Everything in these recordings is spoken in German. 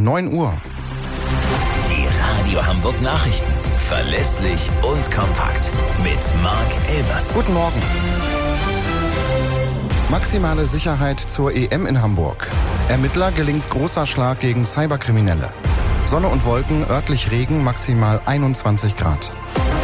um 9 Uhr. Die Radio Hamburg Nachrichten. Verlässlich und kompakt. Mit Marc Elvers. Guten Morgen. Maximale Sicherheit zur EM in Hamburg. Ermittler gelingt großer Schlag gegen Cyberkriminelle. Sonne und Wolken, örtlich Regen, maximal 21 Grad.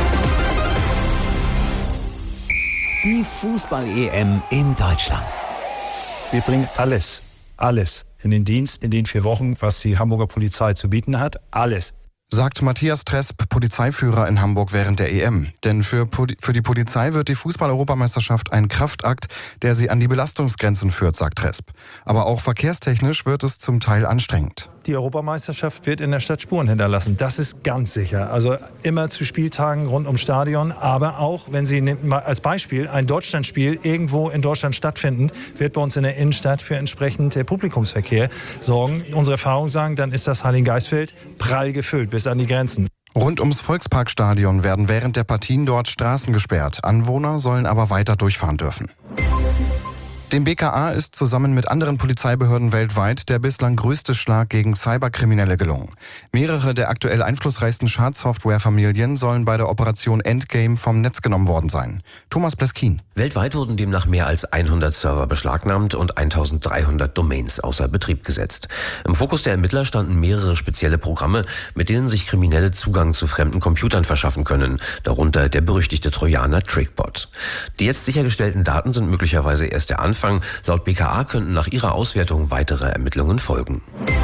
Die Fußball-EM in Deutschland. Wir bringen alles in den Dienst in den 4 Wochen, was die Hamburger Polizei zu bieten hat. Alles. Sagt Matthias Tresp, Polizeiführer in Hamburg während der EM. Denn für die Polizei wird die Fußball-Europameisterschaft ein Kraftakt, der sie an die Belastungsgrenzen führt, sagt Tresp. Aber auch verkehrstechnisch wird es zum Teil anstrengend. Die Europameisterschaft wird in der Stadt Spuren hinterlassen. Das ist ganz sicher. Also immer zu Spieltagen rund ums Stadion. Aber auch, wenn Sie mal als Beispiel ein Deutschlandspiel irgendwo in Deutschland stattfinden, wird bei uns in der Innenstadt für entsprechend Publikumsverkehr sorgen. Unsere Erfahrungen sagen, dann ist das Heiligengeistfeld prall gefüllt bis an die Grenzen. Rund ums Volksparkstadion werden während der Partien dort Straßen gesperrt. Anwohner sollen aber weiter durchfahren dürfen. Dem BKA ist zusammen mit anderen Polizeibehörden weltweit der bislang größte Schlag gegen Cyberkriminelle gelungen. Mehrere der aktuell einflussreichsten Schadsoftwarefamilien sollen bei der Operation Endgame vom Netz genommen worden sein. Thomas Pleskin. Weltweit wurden demnach mehr als 100 Server beschlagnahmt und 1300 Domains außer Betrieb gesetzt. Im Fokus der Ermittler standen mehrere spezielle Programme, mit denen sich Kriminelle Zugang zu fremden Computern verschaffen können, darunter der berüchtigte Trojaner Trickbot. Die jetzt sichergestellten Daten sind möglicherweise erst der Anfang. Laut BKA könnten nach ihrer Auswertung weitere Ermittlungen folgen.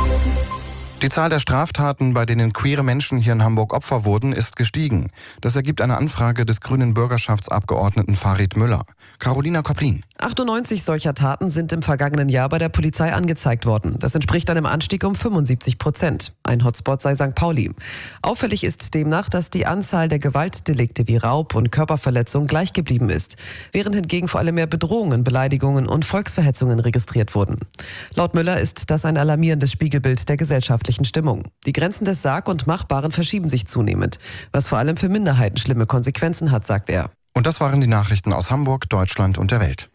Die Zahl der Straftaten, bei denen queere Menschen hier in Hamburg Opfer wurden, ist gestiegen. Das ergibt eine Anfrage des grünen Bürgerschaftsabgeordneten Farid Müller. Carolina Koplin. 98 solcher Taten sind im vergangenen Jahr bei der Polizei angezeigt worden. Das entspricht einem Anstieg um 75%. Ein Hotspot sei St. Pauli. Auffällig ist demnach, dass die Anzahl der Gewaltdelikte wie Raub und Körperverletzung gleich geblieben ist, während hingegen vor allem mehr Bedrohungen, Beleidigungen und Volksverhetzungen registriert wurden. Laut Müller ist das ein alarmierendes Spiegelbild der gesellschaftlichen Stimmung. Die Grenzen des Sag- und Machbaren verschieben sich zunehmend, was vor allem für Minderheiten schlimme Konsequenzen hat, sagt er. Und das waren die Nachrichten aus Hamburg, Deutschland und der Welt.